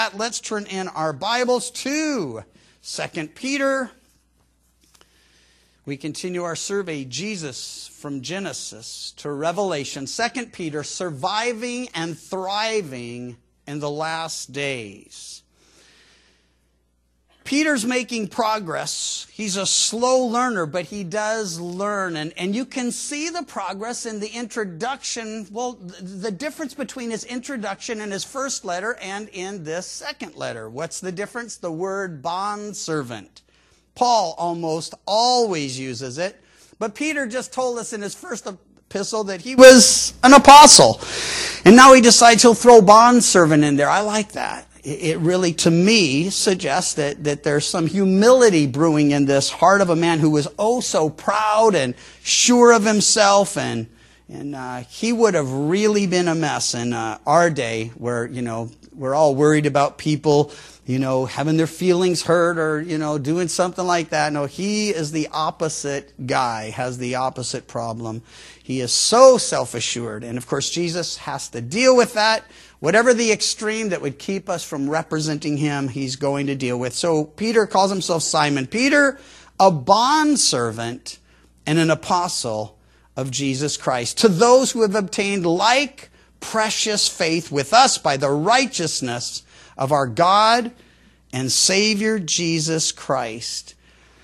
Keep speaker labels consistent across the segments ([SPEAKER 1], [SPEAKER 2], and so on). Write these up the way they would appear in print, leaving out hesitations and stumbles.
[SPEAKER 1] Let's turn in our Bibles to 2 Peter. We continue our survey, Jesus from Genesis to Revelation. 2 Peter, surviving and thriving in the last days. Peter's making progress. He's a slow learner, but he does learn. And you can see the progress in the introduction. Well, the difference between his introduction in his first letter and in this second letter. What's the difference? The word bondservant. Paul almost always uses it. But Peter just told us in his first epistle that he was an apostle. And now he decides he'll throw bondservant in there. I like that. It really, to me, suggests that there's some humility brewing in this heart of a man who was oh so proud and sure of himself, and he would have really been a mess in our day where, we're all worried about people, having their feelings hurt or, doing something like that. No, he is the opposite guy, has the opposite problem. He is so self-assured. And of course, Jesus has to deal with that. Whatever the extreme that would keep us from representing him, he's going to deal with. So Peter calls himself Simon Peter, a bondservant and an apostle of Jesus Christ, to those who have obtained like precious faith with us by the righteousness of our God and Savior Jesus Christ.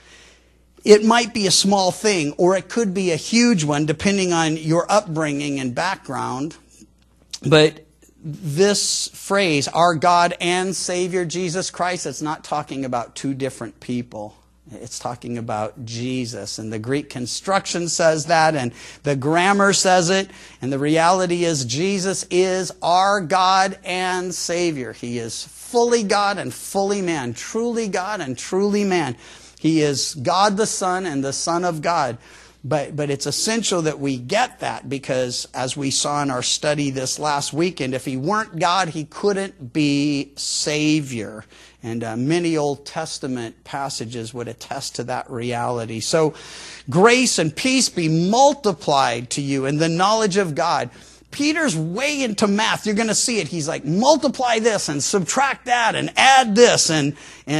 [SPEAKER 1] It might be a small thing, or it could be a huge one, depending on your upbringing and background. But this phrase, our God and Savior Jesus Christ, it's not talking about two different people. It's talking about Jesus. And the Greek construction says that, and the grammar says it. And the reality is Jesus is our God and Savior. He is fully God and fully man. Truly God and truly man. He is God the Son and the Son of God. But it's essential that we get that, because as we saw in our study this last weekend, if he weren't God, he couldn't be Savior. And many Old Testament passages would attest to that reality. So grace and peace be multiplied to you in the knowledge of God. Peter's way into math. You're going to see it. He's like, multiply this and subtract that and add this. And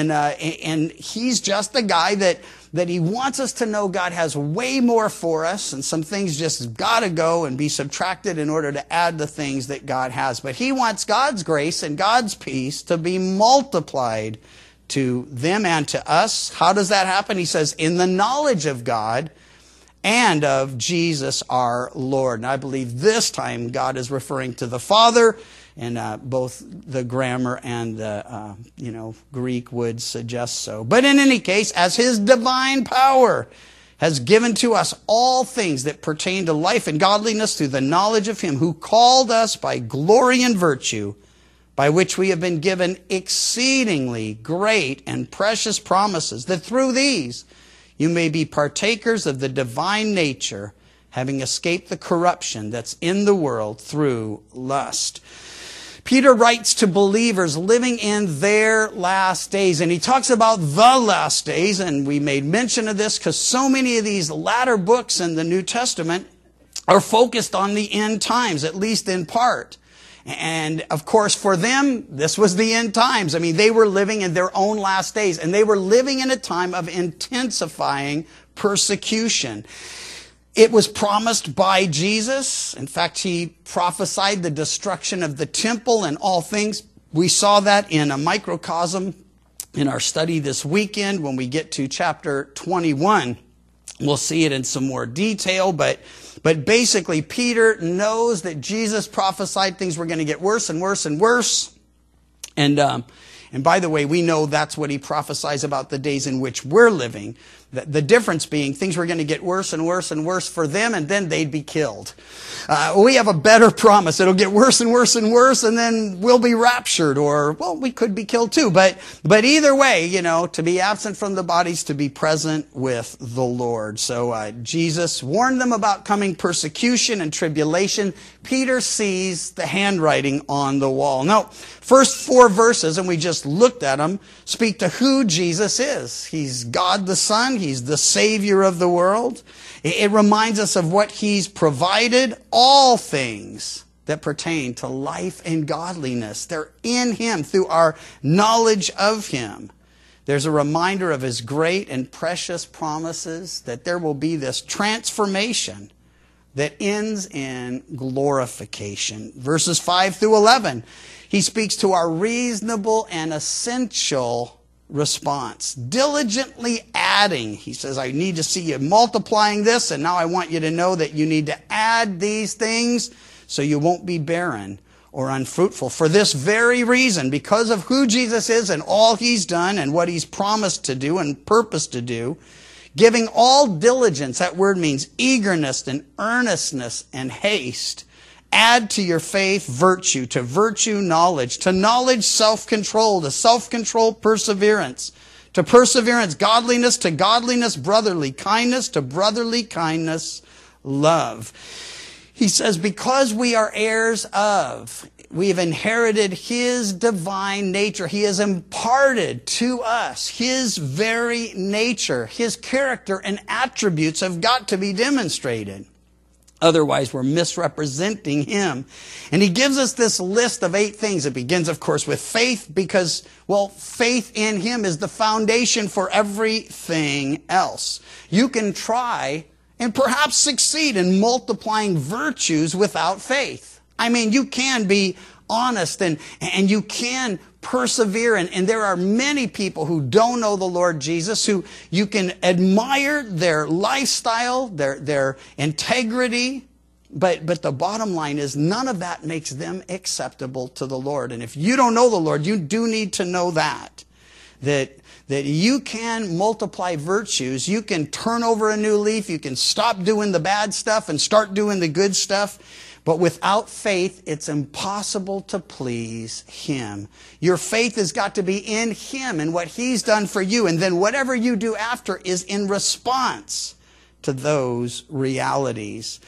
[SPEAKER 1] he's just the guy that he wants us to know God has way more for us, and some things just got to go and be subtracted in order to add the things that God has. But he wants God's grace and God's peace to be multiplied to them and to us. How does that happen? He says, in the knowledge of God and of Jesus our Lord. And I believe this time God is referring to the Father, and both the grammar and the Greek would suggest so. But in any case, as his divine power has given to us all things that pertain to life and godliness through the knowledge of him who called us by glory and virtue, by which we have been given exceedingly great and precious promises, that through these you may be partakers of the divine nature, having escaped the corruption that's in the world through lust. Peter writes to believers living in their last days, and he talks about the last days, and we made mention of this because so many of these latter books in the New Testament are focused on the end times, at least in part. And of course, for them, this was the end times. I mean, they were living in their own last days, and they were living in a time of intensifying persecution. It was promised by Jesus. In fact, he prophesied the destruction of the temple and all things. We saw that in a microcosm in our study this weekend. When we get to chapter 21, we'll see it in some more detail. But basically, Peter knows that Jesus prophesied things were going to get worse and worse and worse. And by the way, we know that's what he prophesies about the days in which we're living. The difference being things were going to get worse and worse and worse for them, and then they'd be killed. We have a better promise. It'll get worse and worse and worse, and then we'll be raptured, or, well, we could be killed too. But either way, to be absent from the bodies, to be present with the Lord. So Jesus warned them about coming persecution and tribulation. Peter sees the handwriting on the wall. Now, first 4 verses, and we just looked at them, speak to who Jesus is. He's God the Son. He's the Savior of the world. It reminds us of what he's provided. All things that pertain to life and godliness. They're in Him through our knowledge of Him. There's a reminder of His great and precious promises that there will be this transformation that ends in glorification. Verses 5 through 11, he speaks to our reasonable and essential response. Diligently adding. He says, I need to see you multiplying this, and now I want you to know that you need to add these things so you won't be barren or unfruitful. For this very reason, because of who Jesus is and all He's done and what He's promised to do and purposed to do, giving all diligence, that word means eagerness and earnestness and haste. Add to your faith virtue, to virtue knowledge, to knowledge self-control, to self-control perseverance, to perseverance godliness, to godliness brotherly kindness, to brotherly kindness love. He says, because we are heirs of, we have inherited His divine nature. He has imparted to us His very nature. His character and attributes have got to be demonstrated. Otherwise, we're misrepresenting Him. And He gives us this list of 8 things. It begins, of course, with faith because, well, faith in Him is the foundation for everything else. You can try and perhaps succeed in multiplying virtues without faith. I mean, you can be honest and you can persevere. And there are many people who don't know the Lord Jesus who you can admire their lifestyle, their integrity. But the bottom line is none of that makes them acceptable to the Lord. And if you don't know the Lord, you do need to know that you can multiply virtues. You can turn over a new leaf. You can stop doing the bad stuff and start doing the good stuff. But without faith, it's impossible to please Him. Your faith has got to be in Him and what He's done for you. And then whatever you do after is in response to those realities.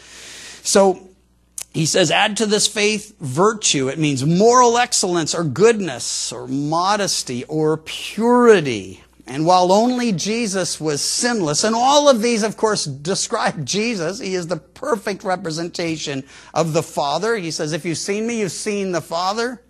[SPEAKER 1] So he says, add to this faith virtue. It means moral excellence or goodness or modesty or purity. And while only Jesus was sinless, and all of these, of course, describe Jesus. He is the perfect representation of the Father. He says, if you've seen me, you've seen the Father.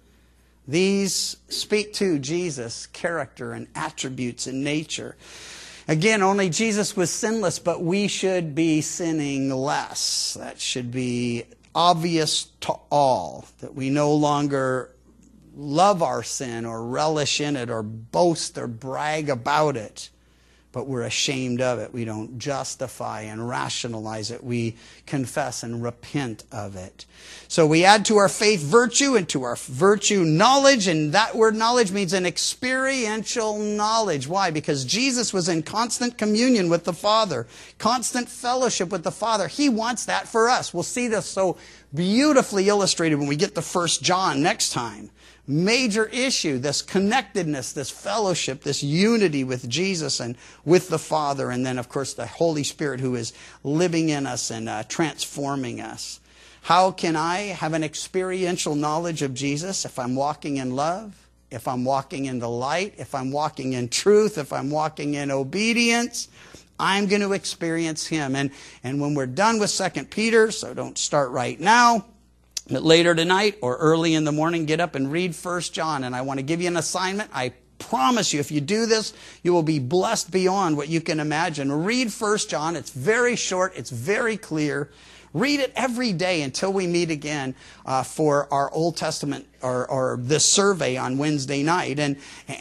[SPEAKER 1] These speak to Jesus' character and attributes and nature. Again, only Jesus was sinless, but we should be sinning less. That should be obvious to all, that we no longer love our sin or relish in it or boast or brag about it, but we're ashamed of it. We don't justify and rationalize it. We confess and repent of it. So we add to our faith virtue and to our virtue knowledge, and that word knowledge means an experiential knowledge. Why? Because Jesus was in constant communion with the Father, constant fellowship with the Father. He wants that for us. We'll see this so beautifully illustrated when we get to 1 John next time. Major issue, this connectedness, this fellowship, this unity with Jesus and with the Father, and then, of course, the Holy Spirit who is living in us and transforming us. How can I have an experiential knowledge of Jesus? If I'm walking in love, if I'm walking in the light, if I'm walking in truth, if I'm walking in obedience, I'm going to experience Him. And when we're done with 2 Peter, so don't start right now, but later tonight or early in the morning, get up and read 1 John. And I want to give you an assignment. I promise you, if you do this, you will be blessed beyond what you can imagine. Read 1 John. It's very short. It's very clear. Read it every day until we meet again for our Old Testament or this survey on Wednesday night. And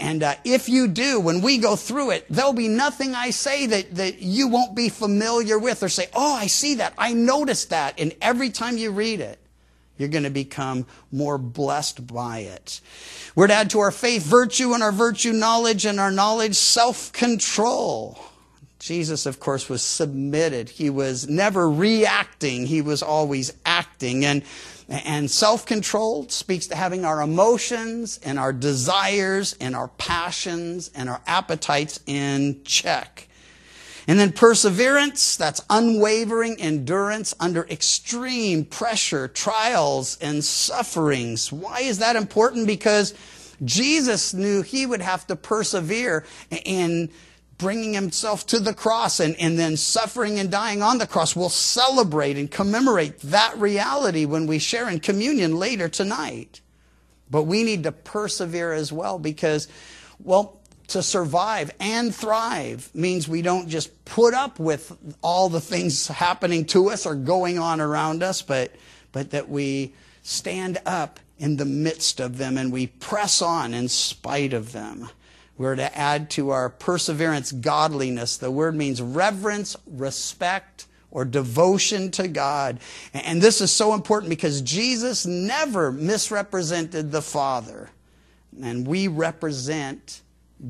[SPEAKER 1] if you do, when we go through it, there'll be nothing I say that you won't be familiar with or say, oh, I see that. I noticed that. And every time you read it, you're going to become more blessed by it. We're to add to our faith virtue, and our virtue knowledge, and our knowledge self-control. Jesus, of course, was submitted. He was never reacting. He was always acting. And self-control speaks to having our emotions and our desires and our passions and our appetites in check. And then perseverance, that's unwavering endurance under extreme pressure, trials, and sufferings. Why is that important? Because Jesus knew He would have to persevere in bringing himself to the cross and then suffering and dying on the cross. We'll celebrate and commemorate that reality when we share in communion later tonight. But we need to persevere as well because, well, to survive and thrive means we don't just put up with all the things happening to us or going on around us, but that we stand up in the midst of them and we press on in spite of them. We're to add to our perseverance godliness. The word means reverence, respect, or devotion to God. And this is so important because Jesus never misrepresented the Father. And we represent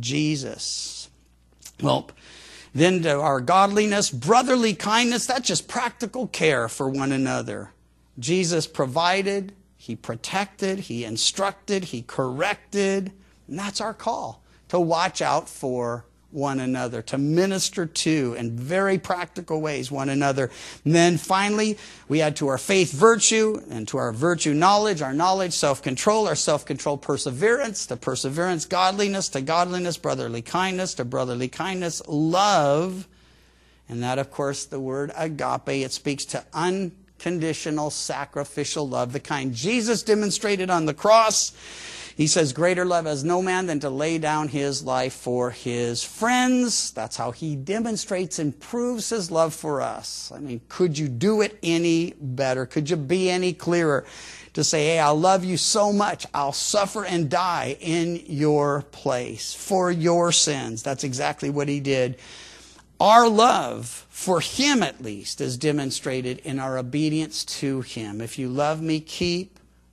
[SPEAKER 1] Jesus. Well, then to our godliness, brotherly kindness, that's just practical care for one another. Jesus provided, he protected, he instructed, he corrected, and that's our call. To watch out for one another, to minister to in very practical ways one another. And then finally, we add to our faith virtue, and to our virtue knowledge, our knowledge self-control, our self-control perseverance, to perseverance godliness, to godliness brotherly kindness, to brotherly kindness love. And that, of course, the word agape, it speaks to unconditional sacrificial love, the kind Jesus demonstrated on the cross. He says, greater love has no man than to lay down his life for his friends. That's how he demonstrates and proves his love for us. I mean, could you do it any better? Could you be any clearer to say, hey, I love you so much, I'll suffer and die in your place for your sins. That's exactly what he did. Our love for him, at least, is demonstrated in our obedience to him. If you love me, keep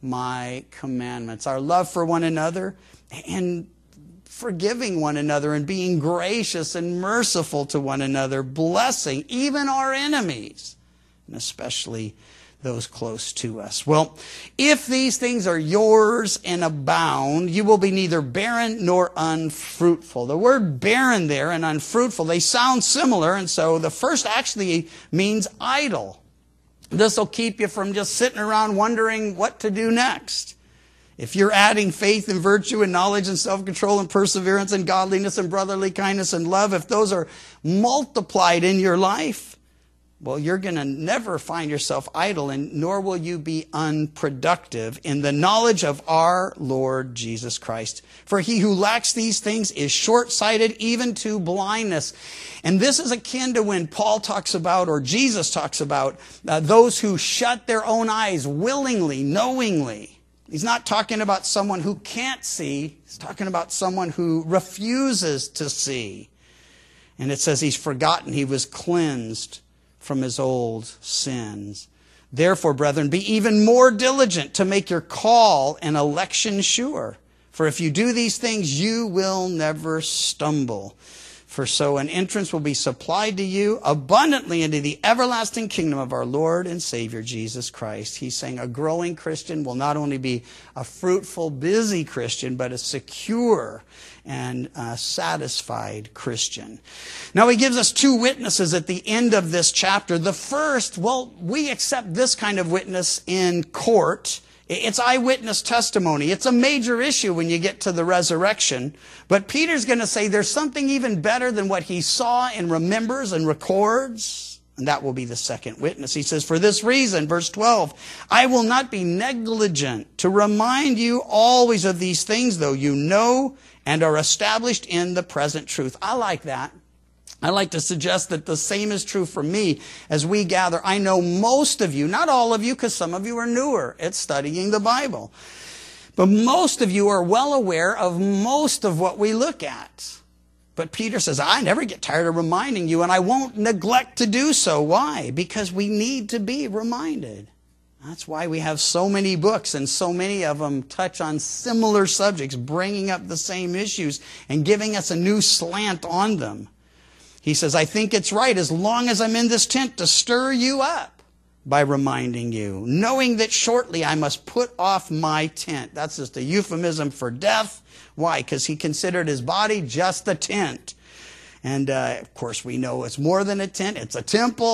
[SPEAKER 1] my commandments. Our love for one another and forgiving one another and being gracious and merciful to one another, blessing even our enemies, and especially those close to us. Well, if these things are yours and abound, you will be neither barren nor unfruitful. The word barren there and unfruitful, they sound similar, and so the first actually means idle. This will keep you from just sitting around wondering what to do next. If you're adding faith and virtue and knowledge and self-control and perseverance and godliness and brotherly kindness and love, if those are multiplied in your life, well, you're going to never find yourself idle, and nor will you be unproductive in the knowledge of our Lord Jesus Christ. For he who lacks these things is short-sighted even to blindness. And this is akin to when Paul talks about, or Jesus talks about, those who shut their own eyes willingly, knowingly. He's not talking about someone who can't see. He's talking about someone who refuses to see. And it says he's forgotten, he was cleansed from his old sins. Therefore, brethren, be even more diligent to make your call and election sure. For if you do these things, you will never stumble. For so an entrance will be supplied to you abundantly into the everlasting kingdom of our Lord and Savior, Jesus Christ. He's saying a growing Christian will not only be a fruitful, busy Christian, but a secure and satisfied Christian. Now he gives us two witnesses at the end of this chapter. The first, well, we accept this kind of witness in court. It's eyewitness testimony. It's a major issue when you get to the resurrection. But Peter's going to say there's something even better than what he saw and remembers and records. And that will be the second witness. He says, for this reason, verse 12, I will not be negligent to remind you always of these things, though you know and are established in the present truth. I like that. I like to suggest that the same is true for me as we gather. I know most of you, not all of you, because some of you are newer at studying the Bible. But most of you are well aware of most of what we look at. But Peter says, I never get tired of reminding you, and I won't neglect to do so. Why? Because we need to be reminded. That's why we have so many books, and so many of them touch on similar subjects, bringing up the same issues and giving us a new slant on them. He says, I think it's right, as long as I'm in this tent, to stir you up by reminding you, knowing that shortly I must put off my tent. That's just a euphemism for death. Why? Because he considered his body just a tent. And of course we know it's more than a tent. It's a temple.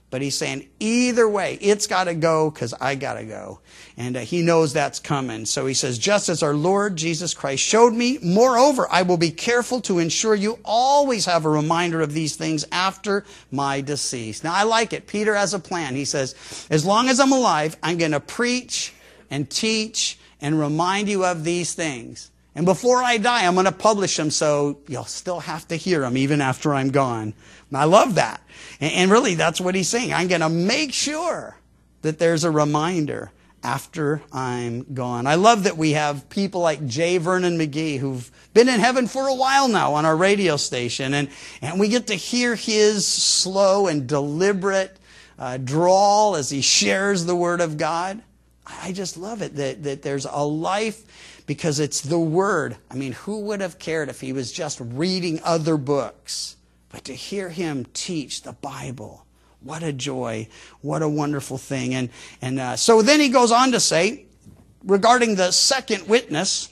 [SPEAKER 1] But he's saying, either way, it's got to go because I got to go. And he knows that's coming. So he says, just as our Lord Jesus Christ showed me, moreover, I will be careful to ensure you always have a reminder of these things after my decease. Now, I like it. Peter has a plan. He says, as long as I'm alive, I'm going to preach and teach and remind you of these things. And before I die, I'm going to publish them so you'll still have to hear them even after I'm gone. And I love that. And really, that's what he's saying. I'm going to make sure that there's a reminder after I'm gone. I love that we have people like J. Vernon McGee who've been in heaven for a while now on our radio station. And we get to hear his slow and deliberate drawl as he shares the Word of God. I just love it that there's a life because it's the Word. I mean, who would have cared if he was just reading other books? But to hear him teach the Bible, what a joy, what a wonderful thing. And so then he goes on to say, regarding the second witness,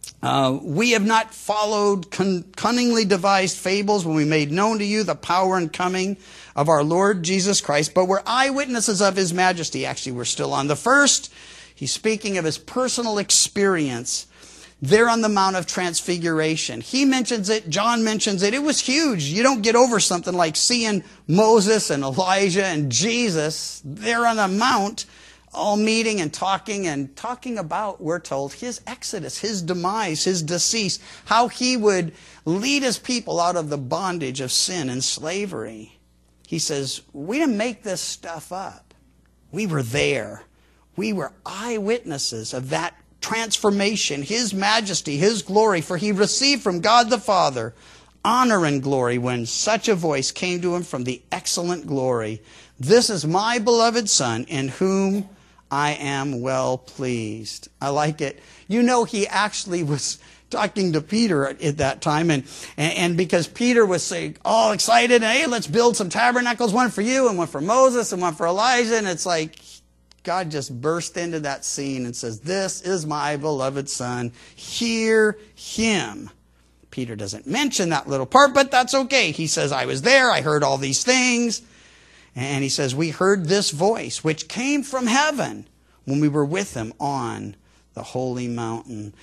[SPEAKER 1] we have not followed cunningly devised fables when we made known to you the power and coming of our Lord Jesus Christ, but we're eyewitnesses of his majesty. Actually, we're still on the first. He's speaking of his personal experience there on the Mount of Transfiguration. He mentions it. John mentions it. It was huge. You don't get over something like seeing Moses and Elijah and Jesus there on the mount all meeting and talking about, we're told, his exodus, his demise, his decease, how he would lead his people out of the bondage of sin and slavery. He says, we didn't make this stuff up. We were there. We were eyewitnesses of that transformation, his majesty, his glory, for he received from God the Father honor and glory when such a voice came to him from the excellent glory. This is my beloved Son, in whom I am well pleased. I like it. You know, he actually was talking to Peter at that time, and because Peter was saying, all excited, hey, let's build some tabernacles, one for you and one for Moses and one for Elijah, and it's like God just burst into that scene and says, this is my beloved Son. Hear him. Peter doesn't mention that little part, but that's okay. He says, I was there. I heard all these things. And he says, we heard this voice, which came from heaven when we were with him on the holy mountain.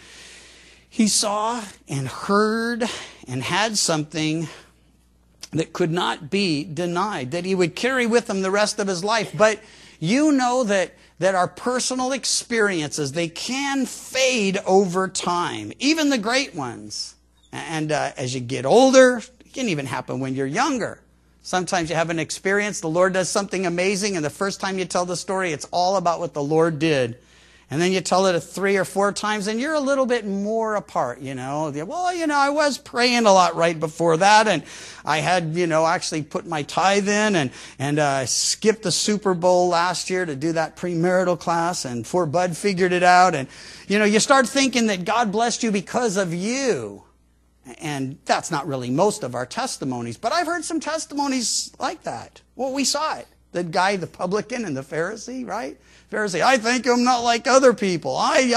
[SPEAKER 1] He saw and heard and had something that could not be denied, that he would carry with him the rest of his life. But you know that our personal experiences, they can fade over time, even the great ones. And as you get older, it can even happen when you're younger. Sometimes you have an experience, the Lord does something amazing, and the first time you tell the story, it's all about what the Lord did. And then you tell it 3 or 4 times, and you're a little bit more apart, you know. Well, you know, I was praying a lot right before that, and I had, you know, actually put my tithe in and skipped the Super Bowl last year to do that premarital class, and poor Bud figured it out. And, you know, you start thinking that God blessed you because of you. And that's not really most of our testimonies, but I've heard some testimonies like that. Well, we saw it. The guy, the publican and the Pharisee, right? Pharisee, I think I'm not like other people.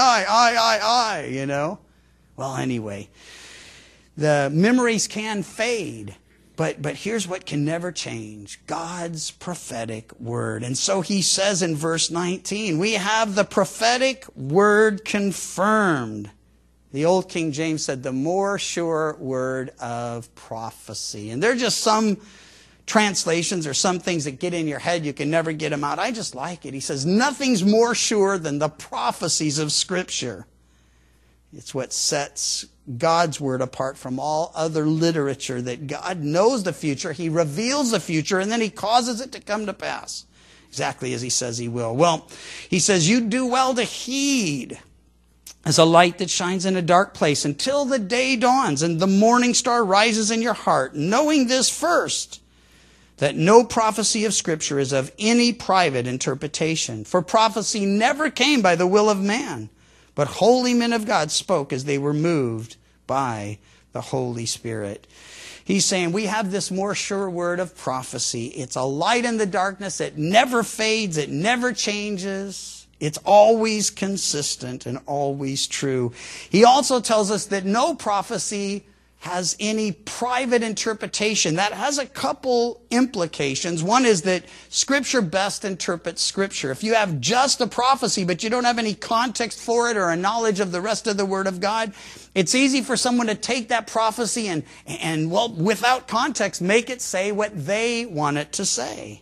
[SPEAKER 1] I, you know. Well, anyway, the memories can fade, but here's what can never change. God's prophetic word. And so he says in verse 19, we have the prophetic word confirmed. The old King James said, the more sure word of prophecy. And they're just some translations or some things that get in your head. You can never get them out. I just like it. He says, nothing's more sure than the prophecies of Scripture. It's what sets God's word apart from all other literature, that God knows the future. He reveals the future, and then he causes it to come to pass, exactly as he says he will. Well, he says, you do well to heed as a light that shines in a dark place until the day dawns and the morning star rises in your heart, knowing this first, that no prophecy of Scripture is of any private interpretation. For prophecy never came by the will of man, but holy men of God spoke as they were moved by the Holy Spirit. He's saying we have this more sure word of prophecy. It's a light in the darkness. It never fades. It never changes. It's always consistent and always true. He also tells us that no prophecy has any private interpretation. That has a couple implications. One is that Scripture best interprets Scripture. If you have just a prophecy, but you don't have any context for it or a knowledge of the rest of the Word of God, it's easy for someone to take that prophecy and well, without context, make it say what they want it to say.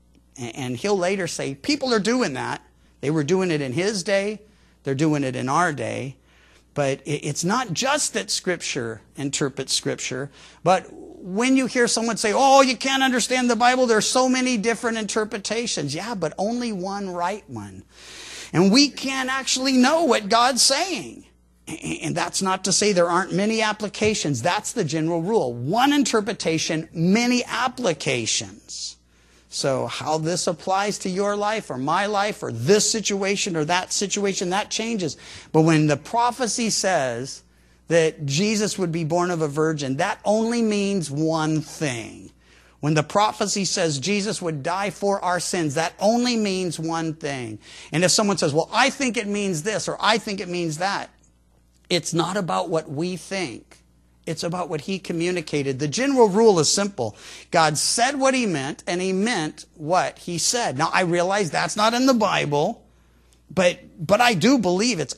[SPEAKER 1] And he'll later say, people are doing that. They were doing it in his day. They're doing it in our day. But it's not just that Scripture interprets Scripture, but when you hear someone say, oh, you can't understand the Bible, there's so many different interpretations. Yeah, but only one right one. And we can't actually know what God's saying. And that's not to say there aren't many applications. That's the general rule. One interpretation, many applications. So how this applies to your life or my life or this situation or that situation, that changes. But when the prophecy says that Jesus would be born of a virgin, that only means one thing. When the prophecy says Jesus would die for our sins, that only means one thing. And if someone says, well, I think it means this or I think it means that, it's not about what we think. It's about what he communicated. The general rule is simple. God said what he meant, and he meant what he said. Now, I realize that's not in the Bible, but I do believe it's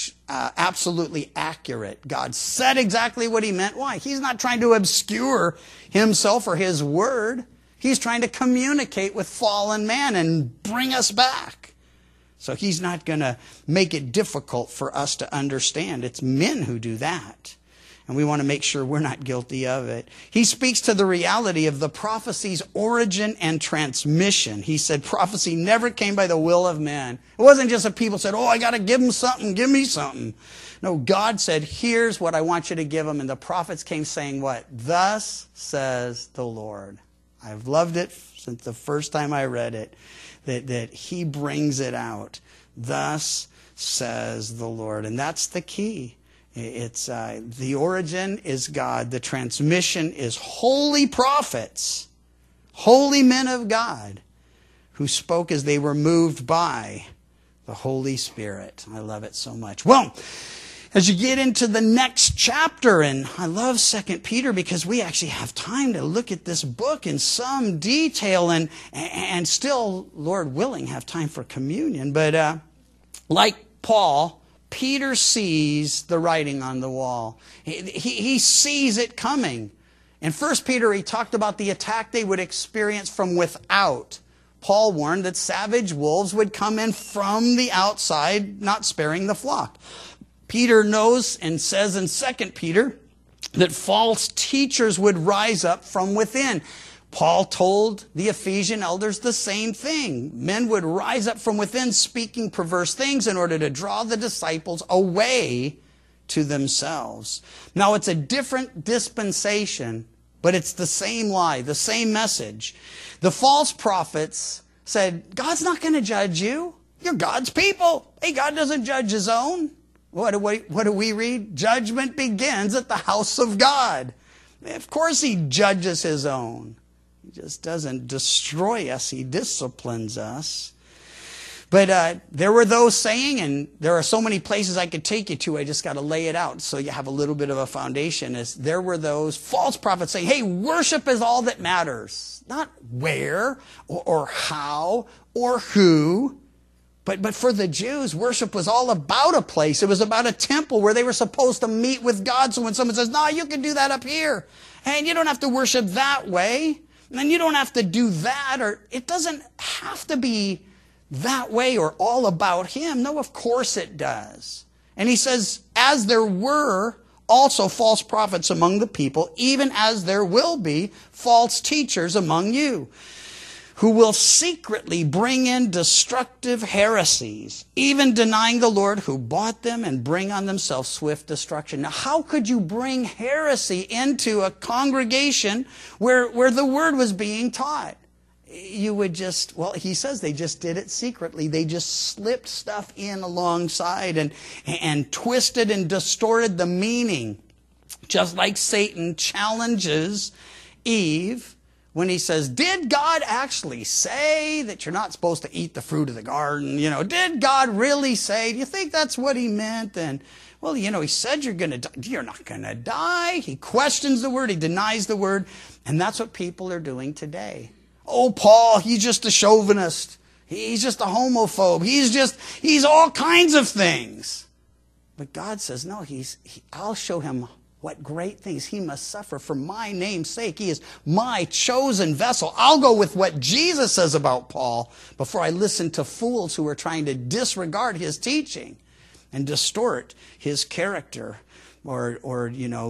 [SPEAKER 1] absolutely accurate. God said exactly what he meant. Why? He's not trying to obscure himself or his word. He's trying to communicate with fallen man and bring us back. So he's not going to make it difficult for us to understand. It's men who do that. And we want to make sure we're not guilty of it. He speaks to the reality of the prophecy's origin and transmission. He said prophecy never came by the will of man. It wasn't just that people said, oh, I got to give them something, give me something. No, God said, here's what I want you to give them. And the prophets came saying what? Thus says the Lord. I've loved it since the first time I read it, that he brings it out. Thus says the Lord. And that's the key. It's the origin is God. The transmission is holy prophets, holy men of God who spoke as they were moved by the Holy Spirit. I love it so much. Well, as you get into the next chapter, and I love 2 Peter because we actually have time to look at this book in some detail and still, Lord willing, have time for communion. But like Paul, Peter sees the writing on the wall. He sees it coming. In 1 Peter, he talked about the attack they would experience from without. Paul warned that savage wolves would come in from the outside, not sparing the flock. Peter knows and says in 2 Peter that false teachers would rise up from within. Paul told the Ephesian elders the same thing. Men would rise up from within speaking perverse things in order to draw the disciples away to themselves. Now, it's a different dispensation, but it's the same lie, the same message. The false prophets said, God's not going to judge you. You're God's people. Hey, God doesn't judge his own. What do we read? Judgment begins at the house of God. Of course he judges his own. He just doesn't destroy us. He disciplines us. But there were those saying, and there are so many places I could take you to, I just got to lay it out so you have a little bit of a foundation. There were those false prophets saying, hey, worship is all that matters. Not where or how or who. But for the Jews, worship was all about a place. It was about a temple where they were supposed to meet with God. So when someone says, no, you can do that up here. And you don't have to worship that way. And you don't have to do that. Or it doesn't have to be that way or all about him. No, of course it does. And he says, as there were also false prophets among the people, even as there will be false teachers among you, who will secretly bring in destructive heresies, even denying the Lord who bought them, and bring on themselves swift destruction. Now, how could you bring heresy into a congregation where the word was being taught? You would just, well, he says they just did it secretly. They just slipped stuff in alongside and twisted and distorted the meaning. Just like Satan challenges Eve when he says, did God actually say that you're not supposed to eat the fruit of the garden? You know, did God really say? Do you think that's what he meant? And Well, he said you're going to die. You're not going to die. He questions the word. He denies the word. And that's what people are doing today. Oh, Paul, he's just a chauvinist. He's just a homophobe. He's all kinds of things. But God says, no, I'll show him what great things he must suffer for my name's sake. He is my chosen vessel. I'll go with what Jesus says about Paul before I listen to fools who are trying to disregard his teaching and distort his character or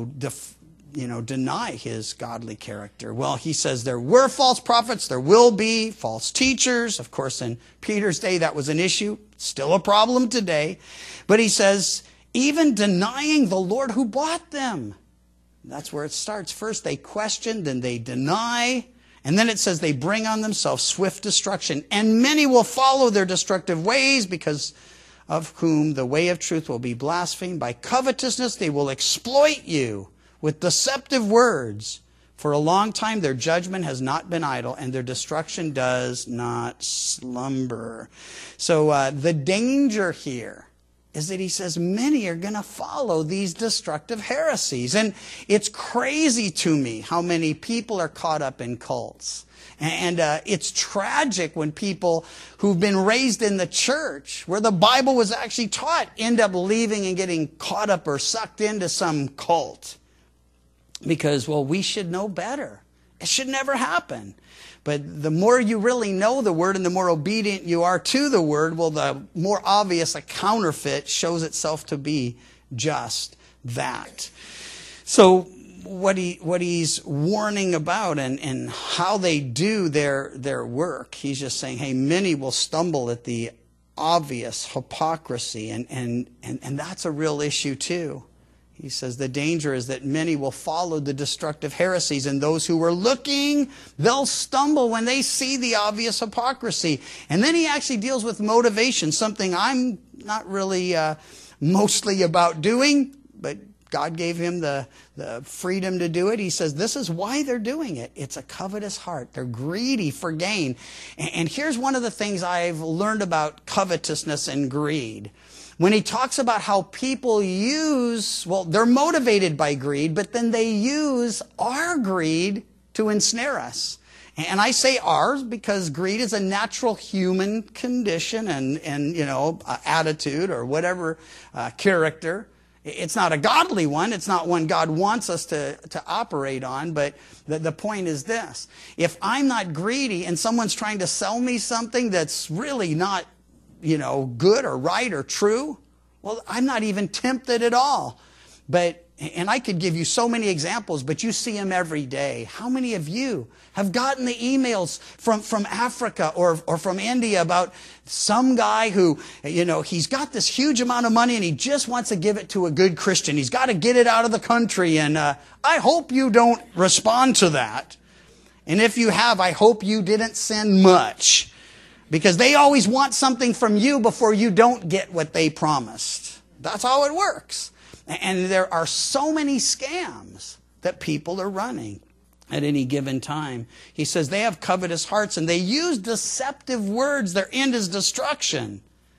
[SPEAKER 1] deny his godly character. Well, he says there were false prophets, there will be false teachers. Of course, in Peter's day, that was an issue. Still a problem today. But he says, even denying the Lord who bought them. That's where it starts. First they question, then they deny, and then it says they bring on themselves swift destruction. And many will follow their destructive ways, because of whom the way of truth will be blasphemed. By covetousness they will exploit you with deceptive words. For a long time their judgment has not been idle, and their destruction does not slumber. So the danger here is that he says many are going to follow these destructive heresies. And it's crazy to me how many people are caught up in cults. And it's tragic when people who've been raised in the church, where the Bible was actually taught, end up leaving and getting caught up or sucked into some cult. Because, well, we should know better. It should never happen. But the more you really know the Word and the more obedient you are to the Word, well, the more obvious a counterfeit shows itself to be just that. So what he's warning about and how they do their work, he's just saying, hey, many will stumble at the obvious hypocrisy, and that's a real issue too. He says the danger is that many will follow the destructive heresies, and those who are looking, they'll stumble when they see the obvious hypocrisy. And then he actually deals with motivation, something I'm not really mostly about doing, but God gave him the freedom to do it. He says this is why they're doing it. It's a covetous heart. They're greedy for gain. And here's one of the things I've learned about covetousness and greed. When he talks about how people they're motivated by greed, but then they use our greed to ensnare us. And I say ours because greed is a natural human condition and attitude or whatever character. It's not a godly one. It's not one God wants us to operate on. But the point is this. If I'm not greedy and someone's trying to sell me something that's really not good or right or true, well, I'm not even tempted at all. And I could give you so many examples, but you see them every day. How many of you have gotten the emails from Africa or from India about some guy who, he's got this huge amount of money and he just wants to give it to a good Christian. He's got to get it out of the country. And I hope you don't respond to that. And if you have, I hope you didn't send much. Because they always want something from you before you don't get what they promised. That's how it works. And there are so many scams that people are running at any given time. He says they have covetous hearts and they use deceptive words. Their end is destruction.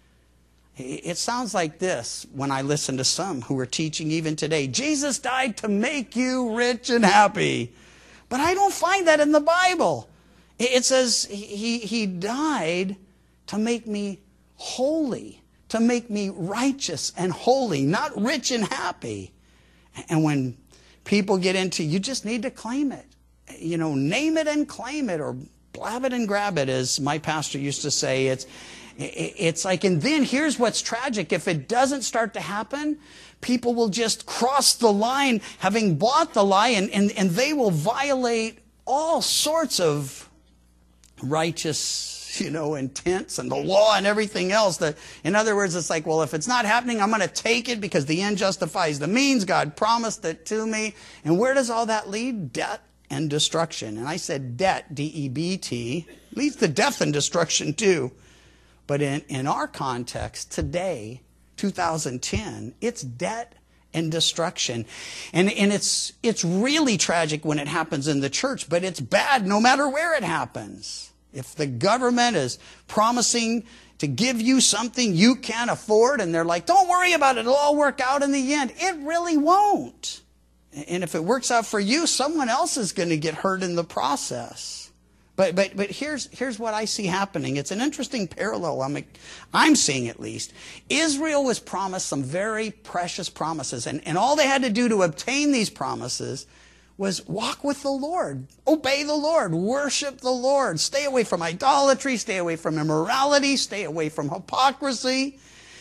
[SPEAKER 1] It sounds like this when I listen to some who are teaching even today. Jesus died to make you rich and happy. But I don't find that in the Bible. It says he died to make me holy, to make me righteous and holy, not rich and happy. And when people get into, you just need to claim it. Name it and claim it, or blab it and grab it, as my pastor used to say. It's like, and then here's what's tragic. If it doesn't start to happen, people will just cross the line, having bought the lie, and they will violate all sorts of righteous, intents and the law and everything else. In other words, it's like, well, if it's not happening, I'm going to take it because the end justifies the means. God promised it to me. And where does all that lead? Debt and destruction. And I said debt, D-E-B-T, leads to death and destruction too. But in our context today, 2010, it's debt and destruction. And it's really tragic when it happens in the church, but it's bad no matter where it happens. If the government is promising to give you something you can't afford, and they're like, don't worry about it, it'll all work out in the end, it really won't. And if it works out for you, someone else is going to get hurt in the process. But here's what I see happening. It's an interesting parallel I'm seeing, at least. Israel was promised some very precious promises, and all they had to do to obtain these promises was walk with the Lord, obey the Lord, worship the Lord, stay away from idolatry, stay away from immorality, stay away from hypocrisy.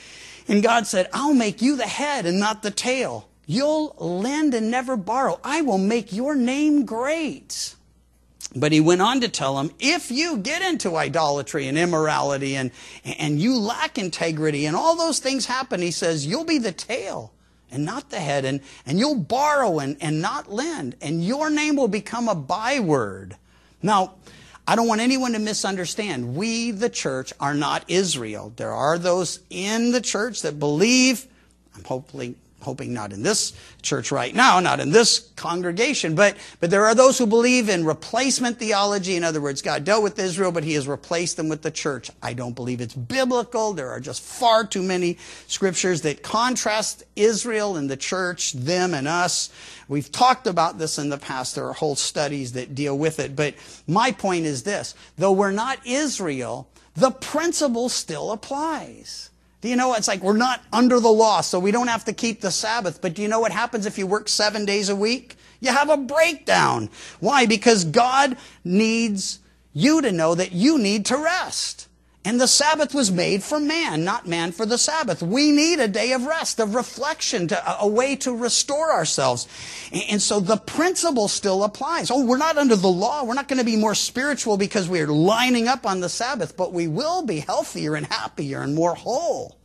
[SPEAKER 1] And God said, I'll make you the head and not the tail. You'll lend and never borrow. I will make your name great. But he went on to tell them, if you get into idolatry and immorality and you lack integrity and all those things happen, he says, you'll be the tail and not the head, and you'll borrow and not lend, and your name will become a byword. Now, I don't want anyone to misunderstand. We, the church, are not Israel. There are those in the church that believe, I'm hoping not in this church right now, not in this congregation, but there are those who believe in replacement theology. In other words, God dealt with Israel, but he has replaced them with the church. I don't believe it's biblical. There are just far too many scriptures that contrast Israel and the church, them and us. We've talked about this in the past. There are whole studies that deal with it. But my point is this: though we're not Israel, the principle still applies. Do you know, it's like we're not under the law, so we don't have to keep the Sabbath. But do you know what happens if you work 7 days a week? You have a breakdown. Why? Because God needs you to know that you need to rest. And the Sabbath was made for man, not man for the Sabbath. We need a day of rest, of reflection, a way to restore ourselves. And so the principle still applies. Oh, we're not under the law. We're not going to be more spiritual because we're lining up on the Sabbath, but we will be healthier and happier and more whole.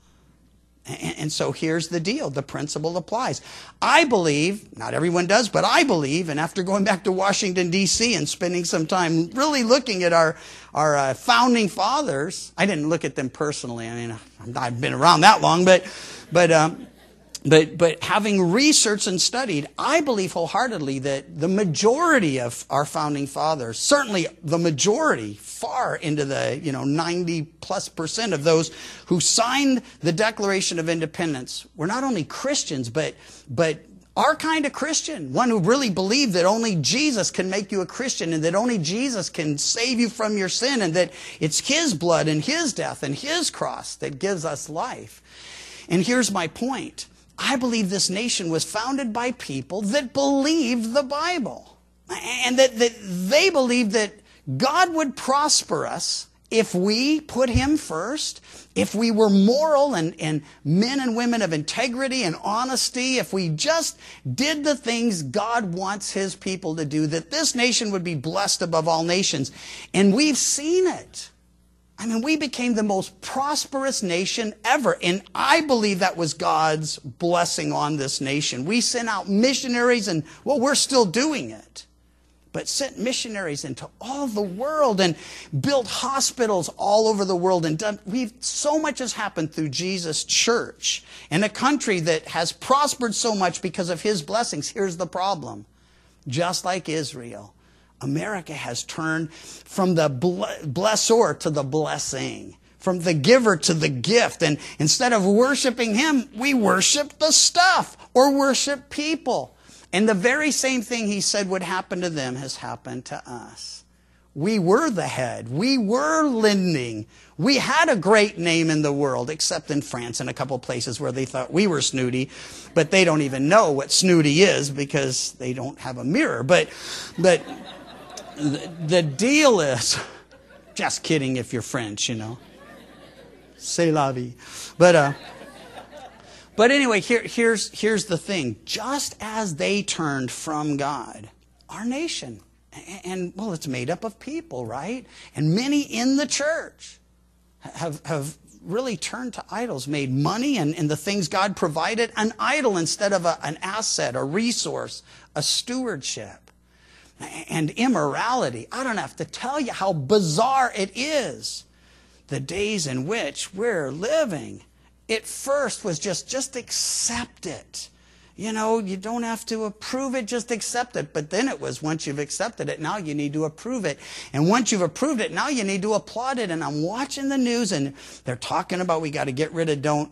[SPEAKER 1] And so here's the deal. The principle applies. I believe, not everyone does, but I believe, and after going back to Washington, D.C. and spending some time really looking at our founding fathers, I didn't look at them personally. I mean, I've been around that long, but having researched and studied, I believe wholeheartedly that the majority of our founding fathers, certainly the majority, far into the 90+% of those who signed the Declaration of Independence, were not only Christians, but our kind of Christian, one who really believed that only Jesus can make you a Christian and that only Jesus can save you from your sin and that it's his blood and his death and his cross that gives us life. And here's my point. I believe this nation was founded by people that believed the Bible and that they believed that God would prosper us if we put him first, if we were moral and men and women of integrity and honesty, if we just did the things God wants his people to do, that this nation would be blessed above all nations. And we've seen it. I mean, we became the most prosperous nation ever. And I believe that was God's blessing on this nation. We sent out missionaries and, well, we're still doing it. But sent missionaries into all the world and built hospitals all over the world. And so much has happened through Jesus' church. And a country that has prospered so much because of his blessings. Here's the problem. Just like Israel, America has turned from the blessor to the blessing, from the giver to the gift. And instead of worshiping him, we worship the stuff or worship people. And the very same thing he said would happen to them has happened to us. We were the head. We were lending. We had a great name in the world, except in France and a couple places where they thought we were snooty, but they don't even know what snooty is because they don't have a mirror. But the deal is, just kidding if you're French, C'est la vie. But anyway, here's the thing. Just as they turned from God, our nation, and well, it's made up of people, right? And many in the church have really turned to idols, made money and the things God provided an idol instead of an asset, a resource, a stewardship. And immorality. I don't have to tell you how bizarre it is. The days in which we're living. It first was just accept it. You know, you don't have to approve it, just accept it. But then it was, once you've accepted it, now you need to approve it. And once you've approved it, now you need to applaud it. And I'm watching the news, and they're talking about we got to get rid of don't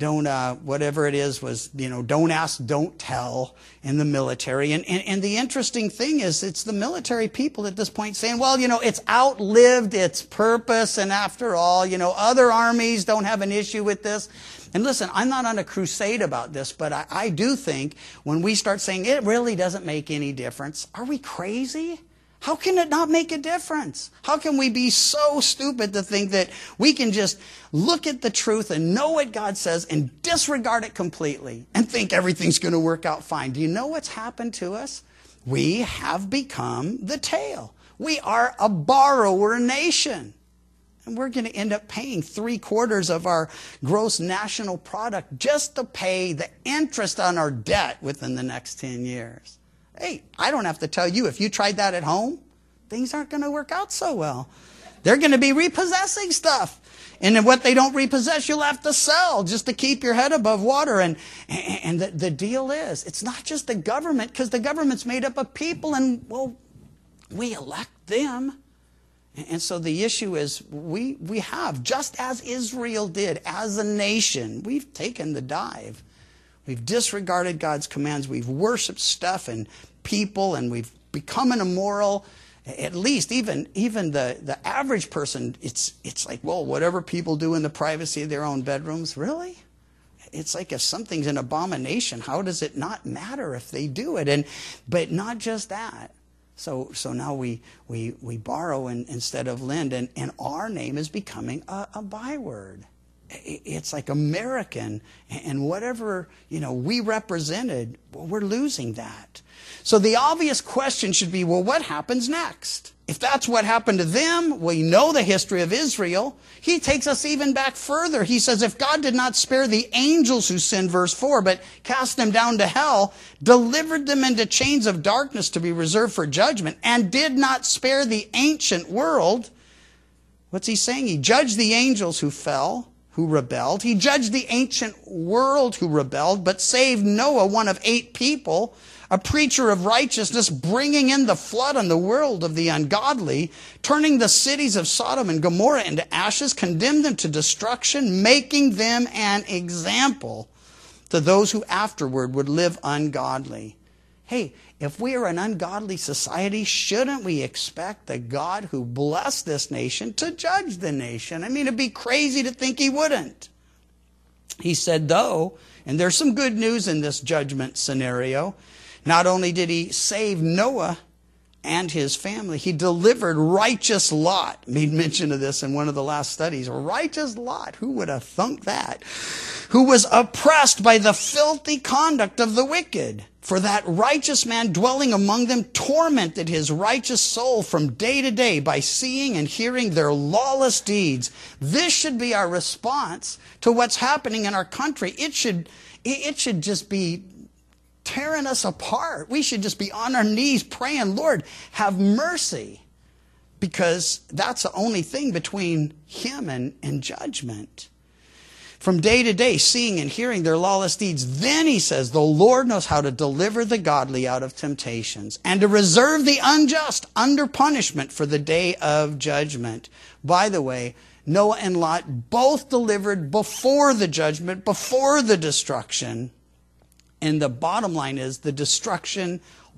[SPEAKER 1] whatever it is was, don't ask, don't tell in the military. And the interesting thing is, it's the military people at this point saying, well, it's outlived its purpose. And after all, other armies don't have an issue with this. And listen, I'm not on a crusade about this, but I do think when we start saying it really doesn't make any difference, are we crazy? How can it not make a difference? How can we be so stupid to think that we can just look at the truth and know what God says and disregard it completely and think everything's going to work out fine? Do you know what's happened to us? We have become the tail. We are a borrower nation. And we're going to end up paying 3/4 of our gross national product just to pay the interest on our debt within the next 10 years. Hey, I don't have to tell you, if you tried that at home, things aren't going to work out so well. They're going to be repossessing stuff. And then what they don't repossess, you'll have to sell just to keep your head above water. And the deal is, it's not just the government, because the government's made up of people, and, well, we elect them. And so the issue is, we have, just as Israel did, as a nation, we've taken the dive. We've disregarded God's commands. We've worshiped stuff and people, and we've become an immoral. At least even the average person, it's like, well, whatever people do in the privacy of their own bedrooms, really? It's like, if something's an abomination, how does it not matter if they do it? But not just that. So now we borrow instead of lend, and our name is becoming a byword. It's like American, and whatever we represented, well, we're losing that. So the obvious question should be, well, what happens next? If that's what happened to them, we know the history of Israel. He takes us even back further. He says, if God did not spare the angels who sinned, verse 4, but cast them down to hell, delivered them into chains of darkness to be reserved for judgment, and did not spare the ancient world, what's he saying? He judged the angels who fell, who rebelled. He judged the ancient world who rebelled, but saved Noah, one of 8 people, a preacher of righteousness, bringing in the flood on the world of the ungodly, turning the cities of Sodom and Gomorrah into ashes, condemned them to destruction, making them an example to those who afterward would live ungodly. Hey, if we are an ungodly society, shouldn't we expect the God who blessed this nation to judge the nation? I mean, it'd be crazy to think he wouldn't. He said, though, and there's some good news in this judgment scenario, not only did he save Noah and his family, he delivered righteous Lot. Made mention of this in one of the last studies. Righteous Lot, who would have thunk that? Who was oppressed by the filthy conduct of the wicked. For that righteous man dwelling among them tormented his righteous soul from day to day by seeing and hearing their lawless deeds. This should be our response to what's happening in our country. It should just be tearing us apart. We should just be on our knees praying, Lord, have mercy. Because that's the only thing between him and judgment. From day to day, seeing and hearing their lawless deeds. Then he says, the Lord knows how to deliver the godly out of temptations, and to reserve the unjust under punishment for the day of judgment. By the way, Noah and Lot both delivered before the judgment, before the destruction. And the bottom line is, the destruction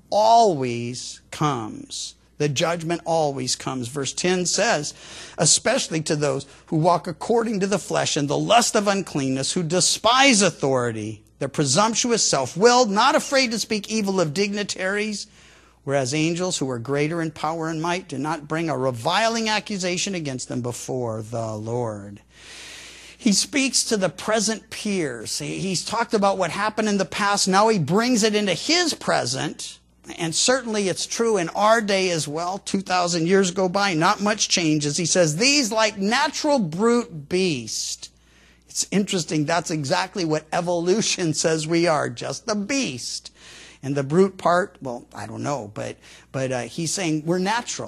[SPEAKER 1] always comes. The judgment always comes. Verse 10 says, especially to those who walk according to the flesh and the lust of uncleanness, who despise authority, they're presumptuous, self-willed, not afraid to speak evil of dignitaries, whereas angels who are greater in power and might do not bring a reviling accusation against them before the Lord. He speaks to the present peers. He's talked about what happened in the past. Now he brings it into his present. And certainly it's true in our day as well. 2,000 years go by, not much changes. He says, these like natural brute beast. It's interesting. That's exactly what evolution says we are, just the beast. And the brute part, well, I don't know. But he's saying we're natural.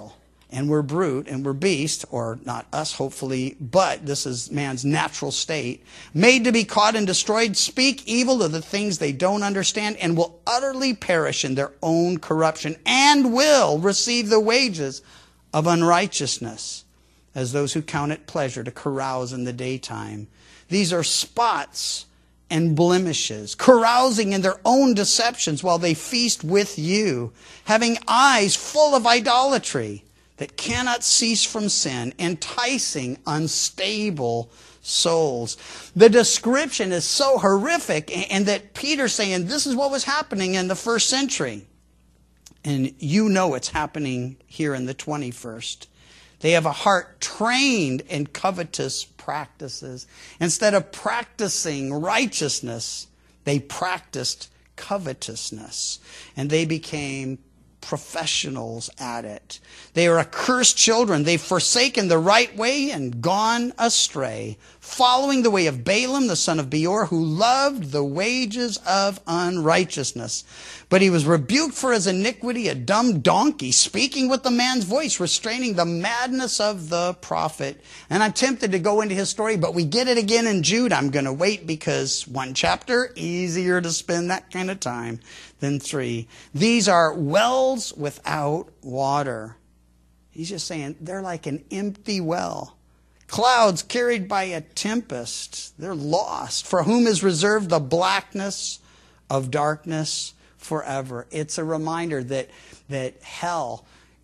[SPEAKER 1] and we're brute and we're beast, or not us hopefully, but this is man's natural state, made to be caught and destroyed, speak evil of the things they don't understand, and will utterly perish in their own corruption, and will receive the wages of unrighteousness, as those who count it pleasure to carouse in the daytime. These are spots and blemishes, carousing in their own deceptions while they feast with you, having eyes full of idolatry that cannot cease from sin, enticing unstable souls. The description is so horrific, and that Peter's saying this is what was happening in the first century. And you know it's happening here in the 21st. They have a heart trained in covetous practices. Instead of practicing righteousness, they practiced covetousness. And they became professionals at it. They are accursed children. They've forsaken the right way and gone astray, following the way of Balaam, the son of Beor, who loved the wages of unrighteousness. But he was rebuked for his iniquity, a dumb donkey, speaking with the man's voice, restraining the madness of the prophet. And I'm tempted to go into his story, but we get it again in Jude. I'm going to wait because one chapter, easier to spend that kind of time than 3. These are wells without water. He's just saying they're like an empty well. Clouds carried by a tempest. They're lost. For whom is reserved the blackness of darkness forever. It's a reminder that hell,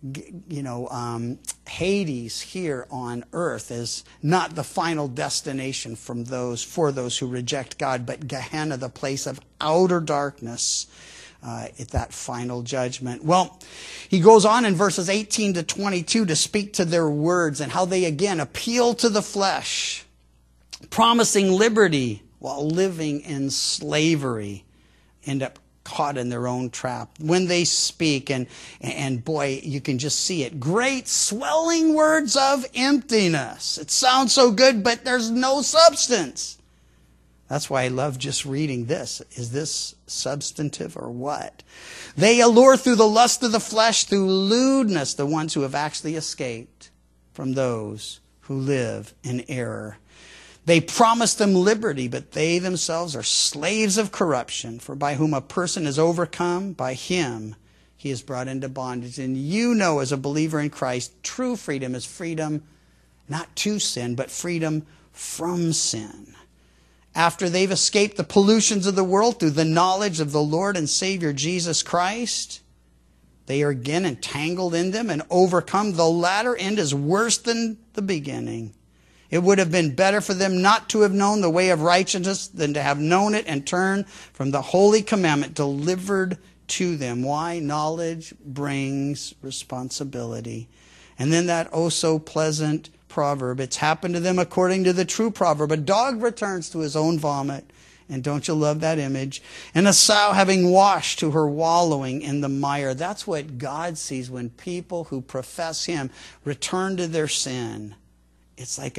[SPEAKER 1] Hades here on earth is not the final destination for those who reject God, but Gehenna, the place of outer darkness. At that final judgment. Well, he goes on in verses 18 to 22 to speak to their words and how they again appeal to the flesh, promising liberty while living in slavery, end up caught in their own trap. When they speak, and boy, you can just see it, great swelling words of emptiness. It sounds so good, but there's no substance. That's why I love just reading this. Is this substantive or what? They allure through the lust of the flesh, through lewdness, the ones who have actually escaped from those who live in error. They promise them liberty, but they themselves are slaves of corruption. For by whom a person is overcome, by him he is brought into bondage. And you know, as a believer in Christ, true freedom is freedom not to sin, but freedom from sin. After they've escaped the pollutions of the world through the knowledge of the Lord and Savior Jesus Christ, they are again entangled in them and overcome. The latter end is worse than the beginning. It would have been better for them not to have known the way of righteousness than to have known it and turned from the holy commandment delivered to them. Why? Knowledge brings responsibility. And then that oh so pleasant proverb. It's happened to them according to the true proverb. A dog returns to his own vomit. And don't you love that image? And a sow having washed to her wallowing in the mire. That's what God sees when people who profess him return to their sin. It's like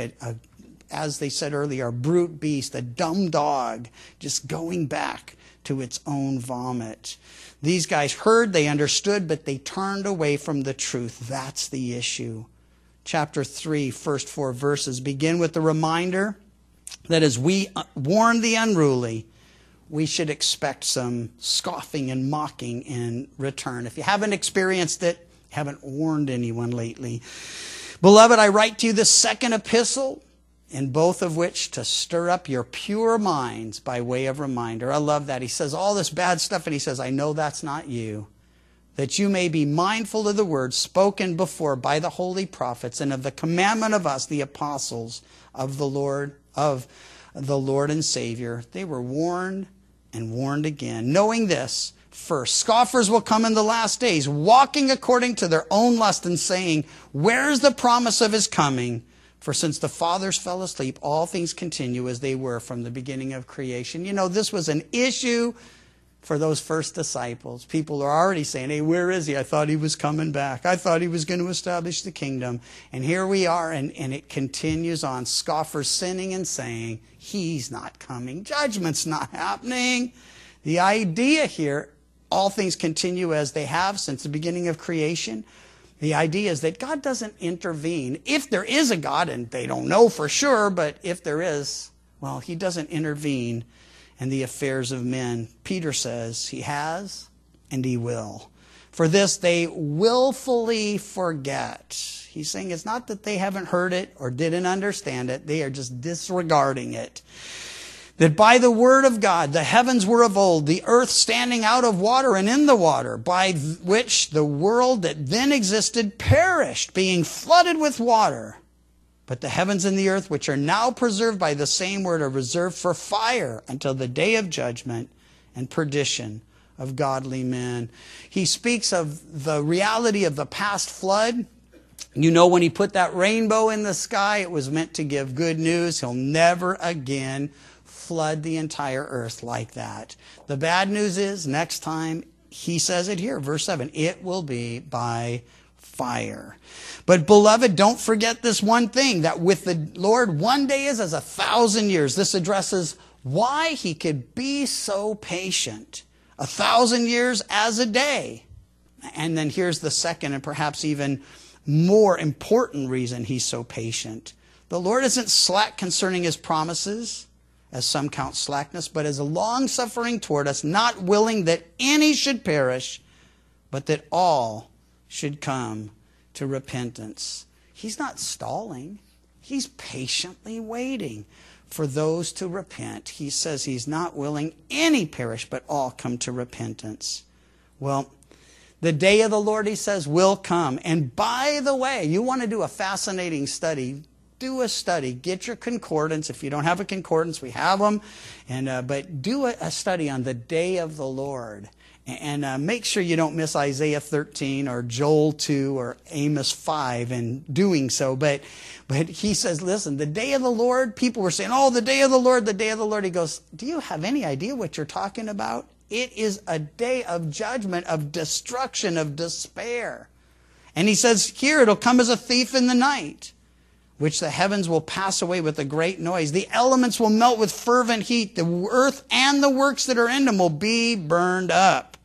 [SPEAKER 1] as they said earlier, a brute beast, a dumb dog, just going back to its own vomit. These guys heard, they understood, but they turned away from the truth. That's the issue. Chapter 3, first 4 verses begin with the reminder that as we warn the unruly, we should expect some scoffing and mocking in return. If you haven't experienced it, haven't warned anyone lately. Beloved, I write to you this second epistle, in both of which to stir up your pure minds by way of reminder. I love that. He says all this bad stuff, and he says, I know that's not you. That you may be mindful of the words spoken before by the holy prophets and of the commandment of us, the apostles of the Lord and Savior. They were warned and warned again. Knowing this, first, scoffers will come in the last days, walking according to their own lust and saying, where is the promise of his coming? For since the fathers fell asleep, all things continue as they were from the beginning of creation. You know, this was an issue for those first disciples. People are already saying, hey, where is he? I thought he was coming back. I thought he was going to establish the kingdom. And here we are, and it continues on. Scoffers sinning and saying, he's not coming. Judgment's not happening. The idea here, all things continue as they have since the beginning of creation. The idea is that God doesn't intervene. If there is a God, and they don't know for sure, but if there is, well, he doesn't intervene in the affairs of men. Peter says he has and he will. For this they willfully forget. He's saying it's not that they haven't heard it or didn't understand it. They are just disregarding it. That by the word of God, the heavens were of old, the earth standing out of water and in the water, by which the world that then existed perished, being flooded with water. But the heavens and the earth, which are now preserved by the same word, are reserved for fire until the day of judgment and perdition of godly men. He speaks of the reality of the past flood. You know, when he put that rainbow in the sky, it was meant to give good news. He'll never again flood the entire earth like that. The bad news is, next time, he says it here, verse 7, it will be by fire. But beloved, don't forget this one thing, that with the Lord, one day is as 1,000 years. This addresses why he could be so patient. 1,000 years as a day. And then here's the second and perhaps even more important reason he's so patient. The Lord isn't slack concerning his promises, as some count slackness, but is long-suffering toward us, not willing that any should perish, but that all should come to repentance. He's not stalling. He's patiently waiting for those to repent. He says he's not willing any perish, but all come to repentance. Well, the day of the Lord, he says, will come. And by the way, you want to do a fascinating study, do a study. Get your concordance. If you don't have a concordance, we have them. But do a study on the day of the Lord. And make sure you don't miss Isaiah 13 or Joel 2 or Amos 5 in doing so. But he says, listen, the day of the Lord, people were saying, oh, the day of the Lord, the day of the Lord. He goes, do you have any idea what you're talking about? It is a day of judgment, of destruction, of despair. And he says here, it'll come as a thief in the night, which the heavens will pass away with a great noise. The elements will melt with fervent heat. The earth and the works that are in them will be burned up.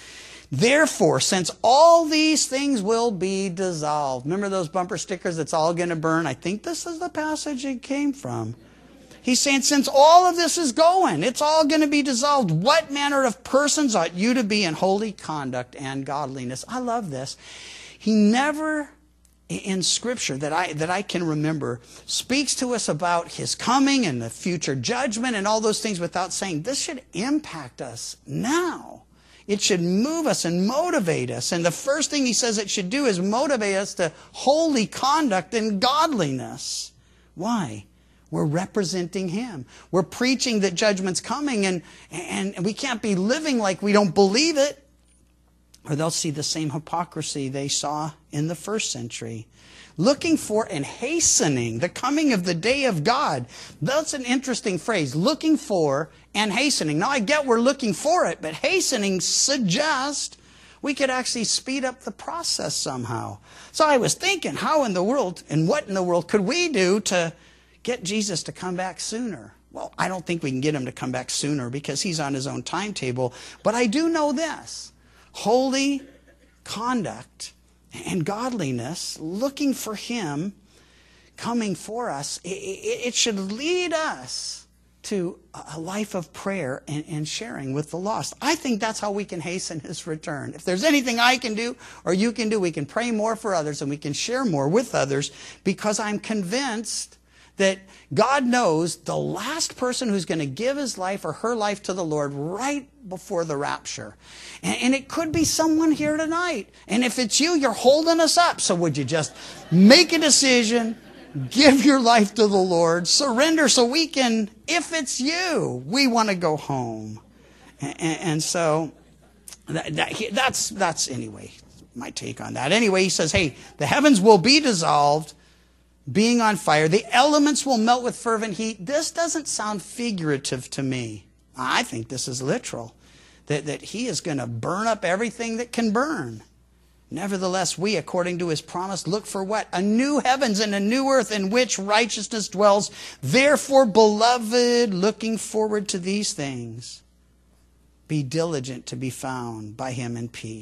[SPEAKER 1] Therefore, since all these things will be dissolved. Remember those bumper stickers, it's all going to burn? I think this is the passage it came from. He's saying, since all of this is going, it's all going to be dissolved. What manner of persons ought you to be in holy conduct and godliness? I love this. He never, in Scripture that I can remember, speaks to us about his coming and the future judgment and all those things without saying, this should impact us now. It should move us and motivate us. And the first thing he says it should do is motivate us to holy conduct and godliness. Why? We're representing him. We're preaching that judgment's coming, and we can't be living like we don't believe it, or they'll see the same hypocrisy they saw in the first century. Looking for and hastening the coming of the day of God. That's an interesting phrase. Looking for and hastening. Now, I get we're looking for it, but hastening suggests we could actually speed up the process somehow. So I was thinking, how in the world and what in the world could we do to get Jesus to come back sooner? Well, I don't think we can get him to come back sooner because he's on his own timetable. But I do know this. Holy conduct and godliness, looking for him coming for us, it should lead us to a life of prayer and sharing with the lost. I think that's how we can hasten his return. If there's anything I can do or you can do, we can pray more for others and we can share more with others, because I'm convinced that God knows the last person who's going to give his life or her life to the Lord right before the rapture. And it could be someone here tonight. And if it's you, you're holding us up. So would you just make a decision, give your life to the Lord, surrender so we can, if it's you, we want to go home. And so that's anyway, my take on that. Anyway, he says, hey, the heavens will be dissolved, being on fire. The elements will melt with fervent heat. This doesn't sound figurative to me. I think this is literal. That he is going to burn up everything that can burn. Nevertheless, we, according to his promise, look for what? A new heavens and a new earth in which righteousness dwells. Therefore, beloved, looking forward to these things, be diligent to be found by him in peace,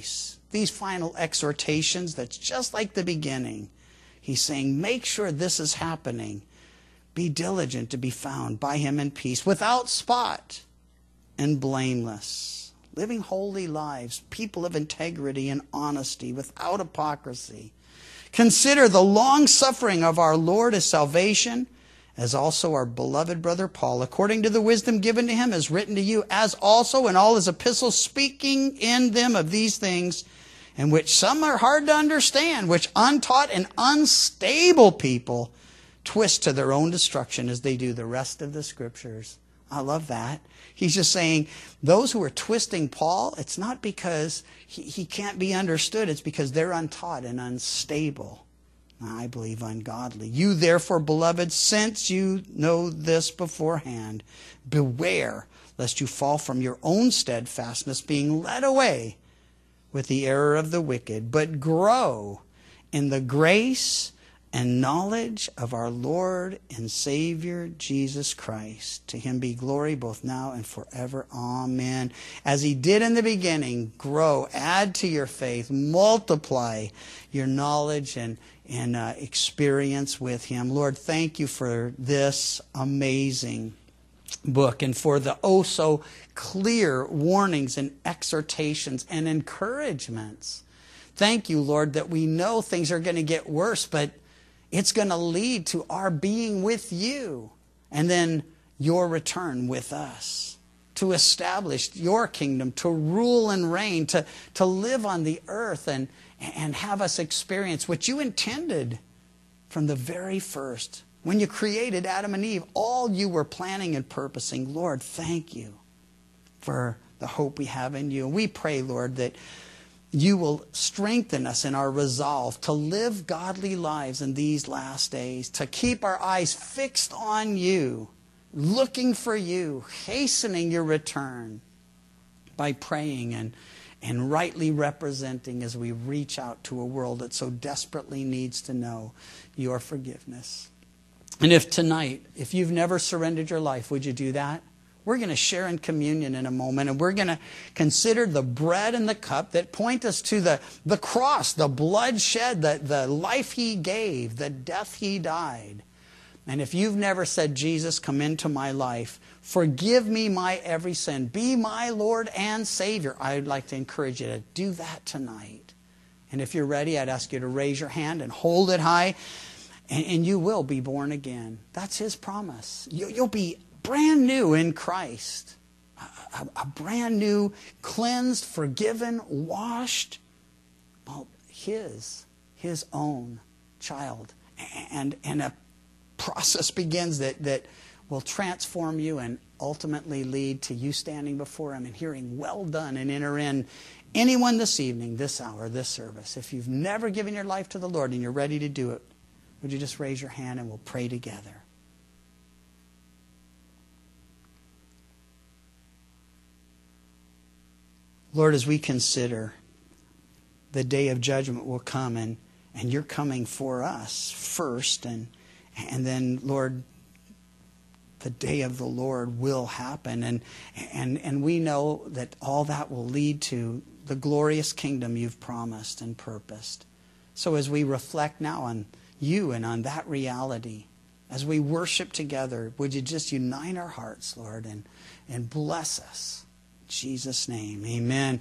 [SPEAKER 1] these final exhortations that's just like the beginning. He's saying, make sure this is happening. Be diligent to be found by him in peace, without spot and blameless, living holy lives, people of integrity and honesty, without hypocrisy. Consider the long suffering of our Lord as salvation, as also our beloved brother Paul, according to the wisdom given to him, has written to you, as also in all his epistles, speaking in them of these things, in which some are hard to understand, which untaught and unstable people twist to their own destruction as they do the rest of the Scriptures. I love that. He's just saying those who are twisting Paul, it's not because he can't be understood. It's because they're untaught and unstable. I believe ungodly. You therefore, beloved, since you know this beforehand, beware lest you fall from your own steadfastness, being led away with the error of the wicked, but grow in the grace and knowledge of our Lord and Savior Jesus Christ. To him be glory both now and forever. Amen. As he did in the beginning, grow, add to your faith, multiply your knowledge and experience with him. Lord, thank you for this amazing book and for the oh so clear warnings and exhortations and encouragements. Thank you, Lord, that we know things are going to get worse, but it's going to lead to our being with you and then your return with us, to establish your kingdom, to rule and reign, to live on the earth and have us experience what you intended from the very first. When you created Adam and Eve, all you were planning and purposing. Lord, thank you for the hope we have in you. We pray, Lord, that you will strengthen us in our resolve to live godly lives in these last days, to keep our eyes fixed on you, looking for you, hastening your return by praying and rightly representing as we reach out to a world that so desperately needs to know your forgiveness. And if tonight, if you've never surrendered your life, would you do that? We're going to share in communion in a moment, and we're going to consider the bread and the cup that point us to the cross, the blood shed, the life he gave, the death he died. And if you've never said, Jesus, come into my life, forgive me my every sin, be my Lord and Savior, I'd like to encourage you to do that tonight. And if you're ready, I'd ask you to raise your hand and hold it high, and you will be born again. That's his promise. You'll be brand new in Christ. A brand new, cleansed, forgiven, washed, well, his own child. And a process begins that will transform you and ultimately lead to you standing before him and hearing, well done, and enter in. Anyone this evening, this hour, this service, if you've never given your life to the Lord and you're ready to do it, would you just raise your hand and we'll pray together. Lord, as we consider the day of judgment will come, and you're coming for us first, and then, Lord, the day of the Lord will happen, and we know that all that will lead to the glorious kingdom you've promised and purposed. So as we reflect now on you and on that reality, as we worship together, would you just unite our hearts, Lord, and bless us. In Jesus' name, amen.